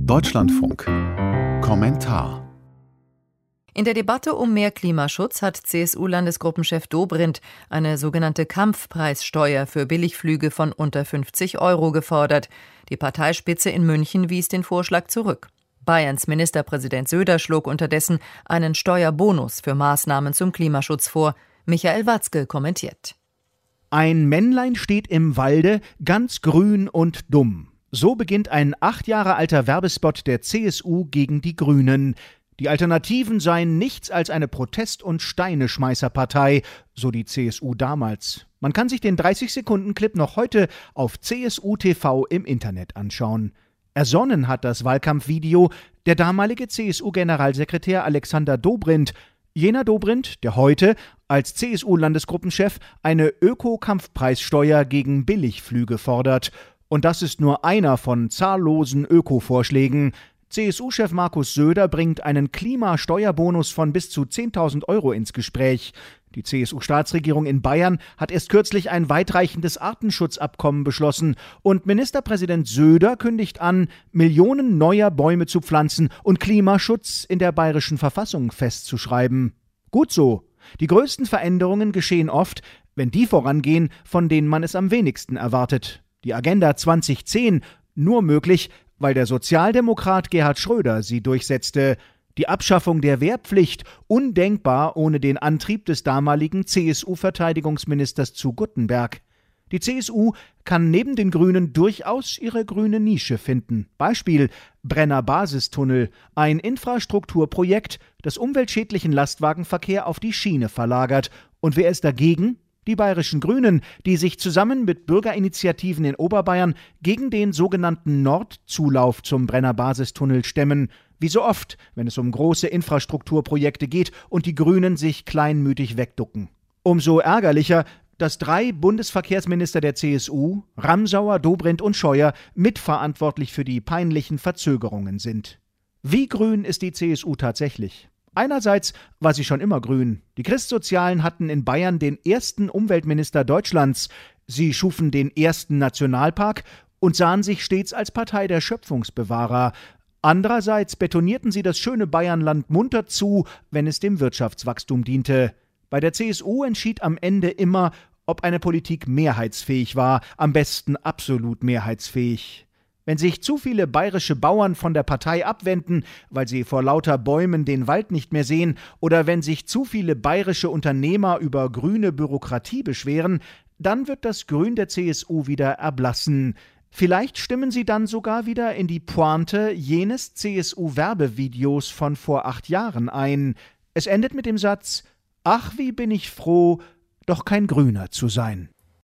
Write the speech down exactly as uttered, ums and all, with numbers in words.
Deutschlandfunk. Kommentar. In der Debatte um mehr Klimaschutz hat C S U-Landesgruppenchef Dobrindt eine sogenannte Kampfpreissteuer für Billigflüge von unter fünfzig Euro gefordert. Die Parteispitze in München wies den Vorschlag zurück. Bayerns Ministerpräsident Söder schlug unterdessen einen Steuerbonus für Maßnahmen zum Klimaschutz vor. Michael Watzke kommentiert. Ein Männlein steht im Walde, ganz grün und dumm. So beginnt ein acht Jahre alter Werbespot der C S U gegen die Grünen. Die Alternativen seien nichts als eine Protest- und Steineschmeißerpartei, so die C S U damals. Man kann sich den dreißig-Sekunden-Clip noch heute auf C S U T V im Internet anschauen. Ersonnen hat das Wahlkampfvideo der damalige C S U-Generalsekretär Alexander Dobrindt, jener Dobrindt, der heute als C S U-Landesgruppenchef eine Öko-Kampfpreissteuer gegen Billigflüge fordert. Und das ist nur einer von zahllosen Öko-Vorschlägen. C S U-Chef Markus Söder bringt einen Klimasteuerbonus von bis zu zehntausend Euro ins Gespräch. Die C S U-Staatsregierung in Bayern hat erst kürzlich ein weitreichendes Artenschutzabkommen beschlossen und Ministerpräsident Söder kündigt an, Millionen neuer Bäume zu pflanzen und Klimaschutz in der bayerischen Verfassung festzuschreiben. Gut so. Die größten Veränderungen geschehen oft, wenn die vorangehen, von denen man es am wenigsten erwartet. Die Agenda zwanzig zehn nur möglich, weil der Sozialdemokrat Gerhard Schröder sie durchsetzte. Die Abschaffung der Wehrpflicht undenkbar ohne den Antrieb des damaligen C S U-Verteidigungsministers zu Guttenberg. Die C S U kann neben den Grünen durchaus ihre grüne Nische finden. Beispiel Brenner-Basistunnel, ein Infrastrukturprojekt, das umweltschädlichen Lastwagenverkehr auf die Schiene verlagert. Und wer ist dagegen? Die bayerischen Grünen, die sich zusammen mit Bürgerinitiativen in Oberbayern gegen den sogenannten Nordzulauf zum Brenner-Basistunnel stemmen. Wie so oft, wenn es um große Infrastrukturprojekte geht und die Grünen sich kleinmütig wegducken. Umso ärgerlicher, dass drei Bundesverkehrsminister der C S U, Ramsauer, Dobrindt und Scheuer, mitverantwortlich für die peinlichen Verzögerungen sind. Wie grün ist die C S U tatsächlich? Einerseits war sie schon immer grün. Die Christsozialen hatten in Bayern den ersten Umweltminister Deutschlands. Sie schufen den ersten Nationalpark und sahen sich stets als Partei der Schöpfungsbewahrer. Andererseits betonierten sie das schöne Bayernland munter zu, wenn es dem Wirtschaftswachstum diente. Bei der C S U entschied am Ende immer, ob eine Politik mehrheitsfähig war, am besten absolut mehrheitsfähig. Wenn sich zu viele bayerische Bauern von der Partei abwenden, weil sie vor lauter Bäumen den Wald nicht mehr sehen, oder wenn sich zu viele bayerische Unternehmer über grüne Bürokratie beschweren, dann wird das Grün der C S U wieder erblassen. Vielleicht stimmen sie dann sogar wieder in die Pointe jenes C S U-Werbevideos von vor acht Jahren ein. Es endet mit dem Satz: »Ach, wie bin ich froh, doch kein Grüner zu sein.«